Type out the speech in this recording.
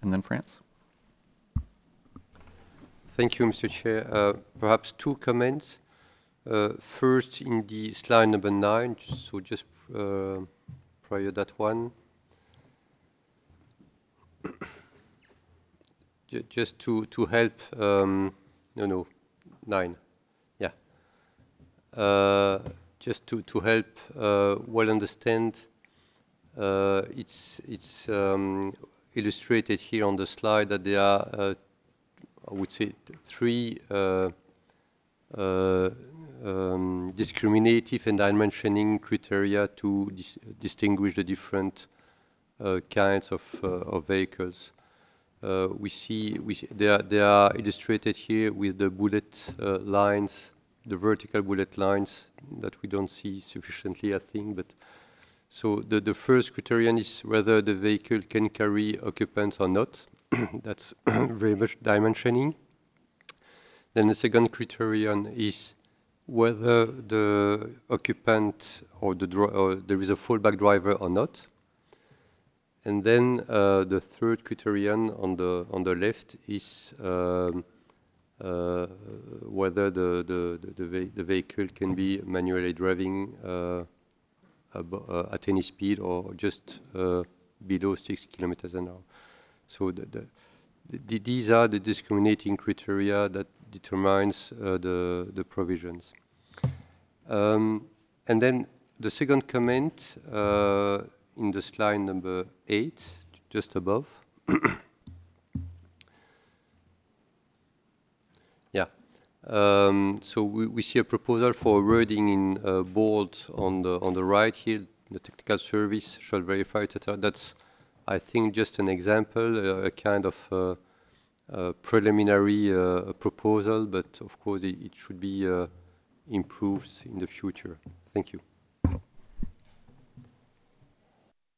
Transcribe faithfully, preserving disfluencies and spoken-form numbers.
and then France. Thank you, Mister Chair. Uh, perhaps two comments. Uh, first, in the slide number nine, so just uh, prior that one, J just to to help. Um, no, no, nine. Yeah. Uh, just to to help uh, well understand. Uh, it's it's um, illustrated here on the slide that there are, uh, I would say, three uh, uh, um, discriminative and dimensioning criteria to dis distinguish the different uh, kinds of, uh, of vehicles. Uh, we see, we see they, are, they are illustrated here with the bullet uh, lines, the vertical bullet lines that we don't see sufficiently, I think. But so the, the first criterion is whether the vehicle can carry occupants or not. That's very much dimensioning. Then the second criterion is whether the occupant or the dri or there is a fallback driver or not. And then uh, the third criterion on the on the left is um, uh, whether the the the, the, ve the vehicle can be manually driving uh, uh, at any speed or just uh, below six kilometers an hour. So the, the, the, these are the discriminating criteria that determines uh, the the provisions. Um, and then the second comment uh, in the slide number eight, just above. Yeah. Um, so we, we see a proposal for wording in uh, bold on the on the right here. The technical service shall verify, et cetera. That's, I think, just an example, uh, a kind of uh, uh, preliminary uh, proposal, but of course it, it should be uh, improved in the future. Thank you.